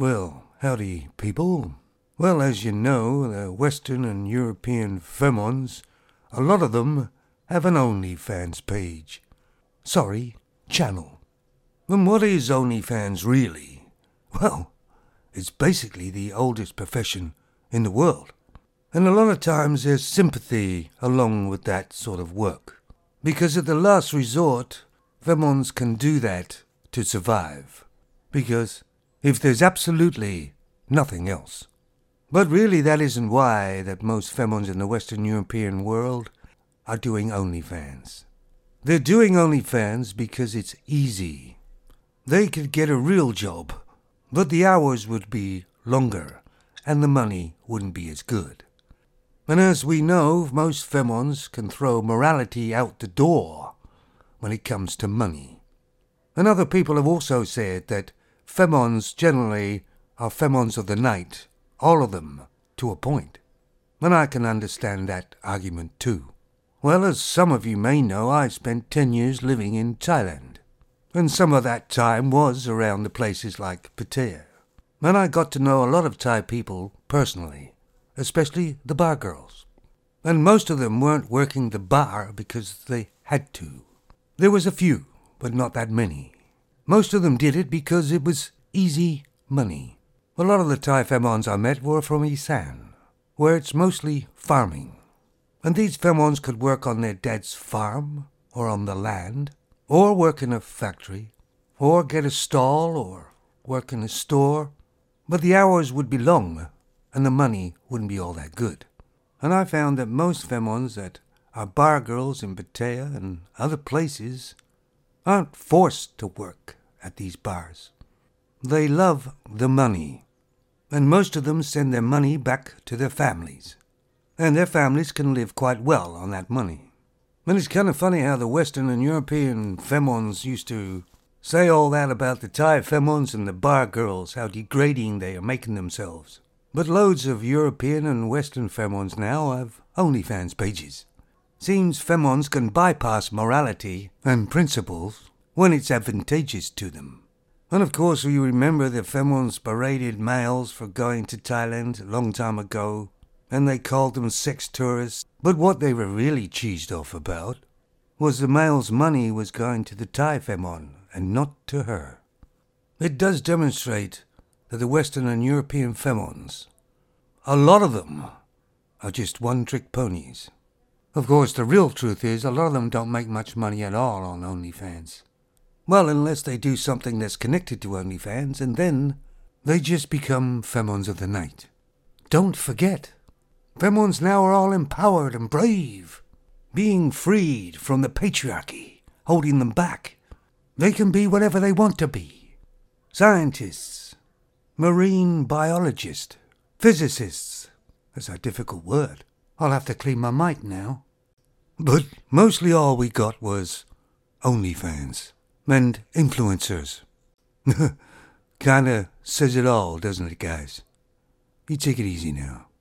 Well, howdy, people. Well, as you know, the Western and European femons, a lot of them have an OnlyFans page. Sorry, channel. And what is OnlyFans really? Well, it's basically the oldest profession in the world. And a lot of times there's sympathy along with that sort of work. Because at the last resort, femons can do that to survive. Because if there's absolutely nothing else. But really that isn't why that most femons in the Western European world are doing OnlyFans. They're doing OnlyFans because it's easy. They could get a real job, but the hours would be longer and the money wouldn't be as good. And as we know, most femons can throw morality out the door when it comes to money. And other people have also said that femons generally are femons of the night, all of them, to a point. And I can understand that argument too. Well, as some of you may know, I spent 10 years living in Thailand. And some of that time was around the places like Pattaya. And I got to know a lot of Thai people personally, especially the bar girls. And most of them weren't working the bar because they had to. There was a few, but not that many. Most of them did it because it was easy money. A lot of the Thai femons I met were from Isan, where it's mostly farming. And these femons could work on their dad's farm, or on the land, or work in a factory, or get a stall, or work in a store. But the hours would be long, and the money wouldn't be all that good. And I found that most femons that are bar girls in Pattaya and other places aren't forced to work at these bars. They love the money, and most of them send their money back to their families, and their families can live quite well on that money. And it's kind of funny how the Western and European femons used to say all that about the Thai femons and the bar girls, how degrading they are making themselves. But loads of European and Western femons now have OnlyFans pages. Seems femons can bypass morality and principles when it's advantageous to them. And of course you remember the femons berated males for going to Thailand a long time ago, and they called them sex tourists. But what they were really cheesed off about was the male's money was going to the Thai femon and not to her. It does demonstrate that the Western and European femons, a lot of them, are just one-trick ponies. Of course, the real truth is a lot of them don't make much money at all on OnlyFans. Well, unless they do something that's connected to OnlyFans, and then they just become femons of the night. Don't forget, femons now are all empowered and brave, being freed from the patriarchy, holding them back. They can be whatever they want to be. Scientists, marine biologists, physicists. That's a difficult word. I'll have to clean my mic now. But mostly all we got was OnlyFans and influencers. Kinda says it all, doesn't it, guys? You take it easy now.